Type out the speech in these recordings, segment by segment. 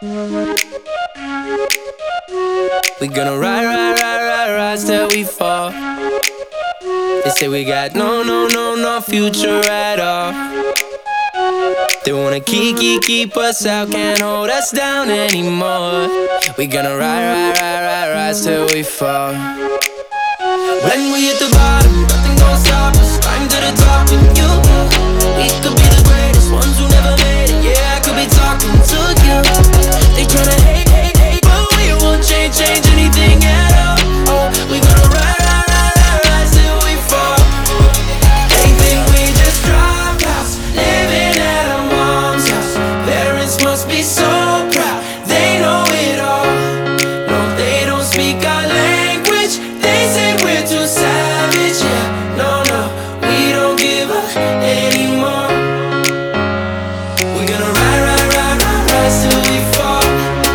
We gonna ride, ride, ride, ride, rise till we fall. They say we got no future at all. They wanna keep us out, can't hold us down anymore. We gonna ride, ride, ride, ride, rise till we fall. When we hit the bottom, nothing gon' stop us. Climb to the top with you. We could be the greatest ones who never made it. Yeah, I could be talking to you. They tryna hate, hate, hate, but we won't change anything at all. Oh, we gonna ride, ride, ride, ride, rise till we fall. They think we just drop house, living at our mom's house. Parents must be so proud, they know it all. No, they don't speak our language. They say we're too savage. Yeah, no, we don't give up anymore. We're gonna ride, ride, ride, ride, rise till we fall.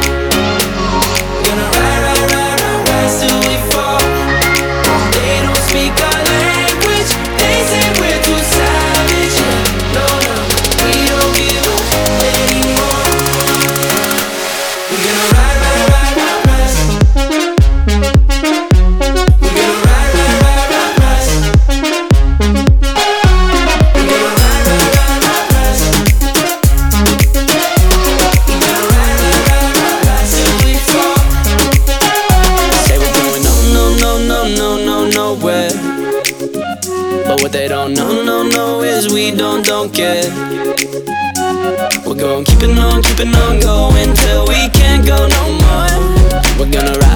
Gonna ride, ride, ride, ride, rise till we fall. They don't speak our language. They say we're too savage. Yeah, no, we don't give up anymore. We're gonna ride, ride, ride, ride, rise. We're gonna ride, ride, ride, ride, rise. We're gonna ride, ride, ride, ride, rise. We're gonna ride, ride, ride, ride, rise till we fall. Say we're going nowhere. But what they don't know is we don't care. We're going keeping on going till we can't go no more. We're gonna ride.